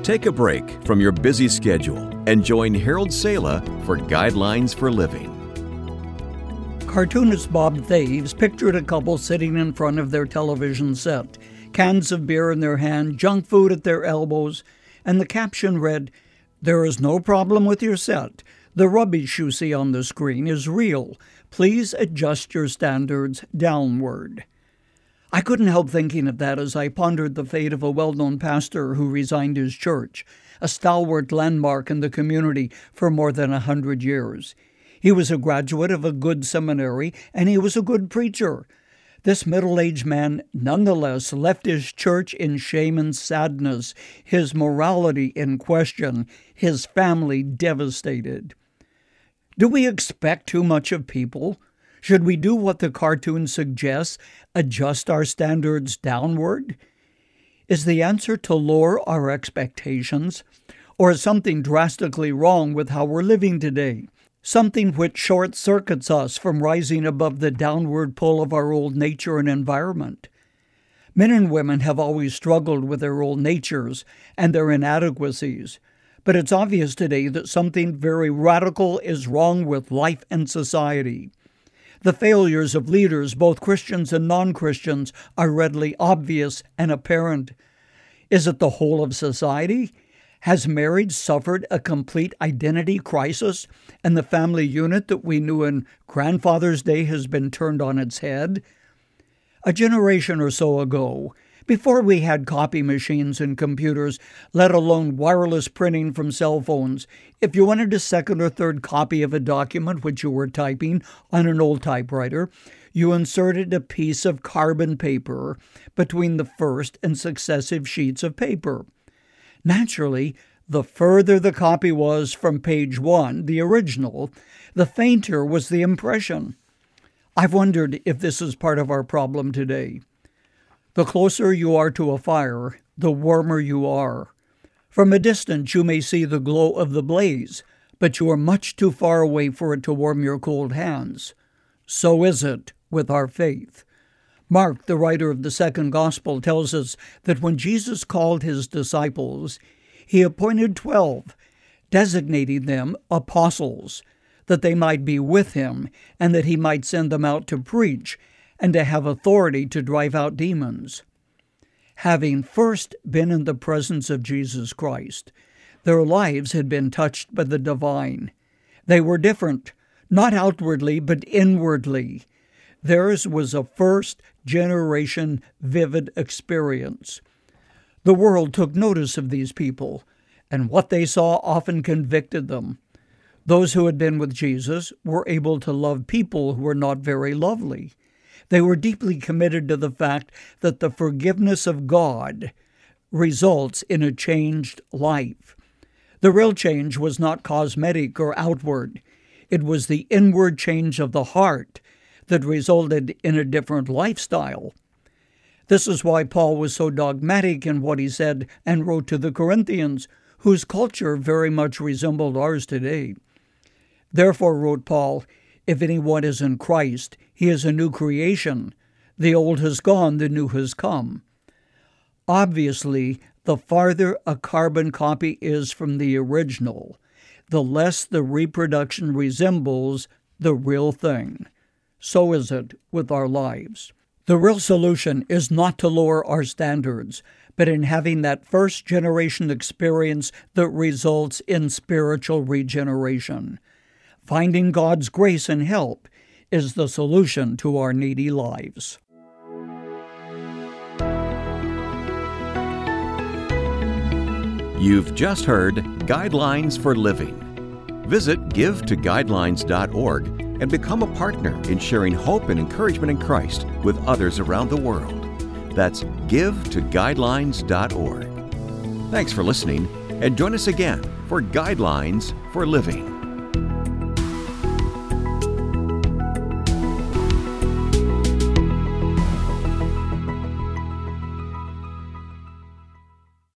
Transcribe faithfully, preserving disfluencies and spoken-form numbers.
Take a break from your busy schedule and join Harold Sala for Guidelines for Living. Cartoonist Bob Thaves pictured a couple sitting in front of their television set, cans of beer in their hand, junk food at their elbows, and the caption read, "There is no problem with your set. The rubbish you see on the screen is real. Please adjust your standards downward." I couldn't help thinking of that as I pondered the fate of a well-known pastor who resigned his church, a stalwart landmark in the community for more than a hundred years. He was a graduate of a good seminary, and he was a good preacher. This middle-aged man nonetheless left his church in shame and sadness, his morality in question, his family devastated. Do we expect too much of people? Should we do what the cartoon suggests, adjust our standards downward? Is the answer to lower our expectations? Or is something drastically wrong with how we're living today? Something which short-circuits us from rising above the downward pull of our old nature and environment? Men and women have always struggled with their old natures and their inadequacies, but it's obvious today that something very radical is wrong with life and society. The failures of leaders, both Christians and non-Christians, are readily obvious and apparent. Is it the whole of society? Has marriage suffered a complete identity crisis, and the family unit that we knew in grandfather's day has been turned on its head? A generation or so ago, before we had copy machines and computers, let alone wireless printing from cell phones, if you wanted a second or third copy of a document which you were typing on an old typewriter, you inserted a piece of carbon paper between the first and successive sheets of paper. Naturally, the further the copy was from page one, the original, the fainter was the impression. I've wondered if this is part of our problem today. The closer you are to a fire, the warmer you are. From a distance you may see the glow of the blaze, but you are much too far away for it to warm your cold hands. So is it with our faith. Mark, the writer of the second gospel, tells us that when Jesus called his disciples, he appointed twelve, designating them apostles, that they might be with him and that he might send them out to preach and to have authority to drive out demons. Having first been in the presence of Jesus Christ, their lives had been touched by the divine. They were different, not outwardly, but inwardly. Theirs was a first-generation vivid experience. The world took notice of these people, and what they saw often convicted them. Those who had been with Jesus were able to love people who were not very lovely. They were deeply committed to the fact that the forgiveness of God results in a changed life. The real change was not cosmetic or outward. It was the inward change of the heart that resulted in a different lifestyle. This is why Paul was so dogmatic in what he said and wrote to the Corinthians, whose culture very much resembled ours today. Therefore, wrote Paul, if anyone is in Christ, he is a new creation. The old has gone, the new has come. Obviously, the farther a carbon copy is from the original, the less the reproduction resembles the real thing. So is it with our lives. The real solution is not to lower our standards, but in having that first-generation experience that results in spiritual regeneration. Finding God's grace and help is the solution to our needy lives. You've just heard Guidelines for Living. Visit give to guidelines dot org and become a partner in sharing hope and encouragement in Christ with others around the world. That's give to guidelines dot org. Thanks for listening, and join us again for Guidelines for Living.